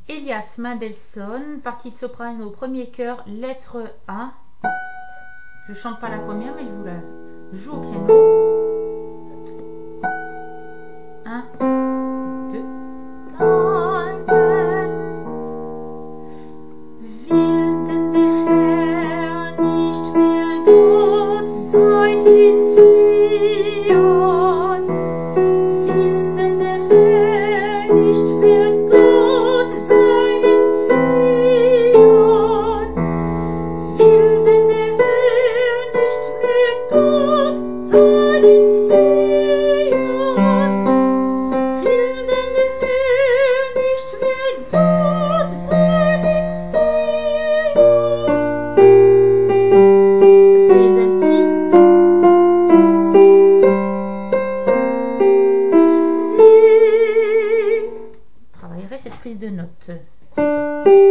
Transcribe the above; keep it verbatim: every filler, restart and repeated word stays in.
Elias Mendelssohn, partie de soprano, premier chœur, lettre A. Je chante pas la première, mais je vous la joue au piano. un, deux. Will denn der Herr nicht mehr Gott sein in Zion? Will denn der Herr nicht mehr Gott sein in Zion? Will denn der Herr nicht mehr Gott sein in Zion? Will denn der Herr nicht mehr Gott sein in Zion? C'est les altis. Travaillerez cette prise de notes.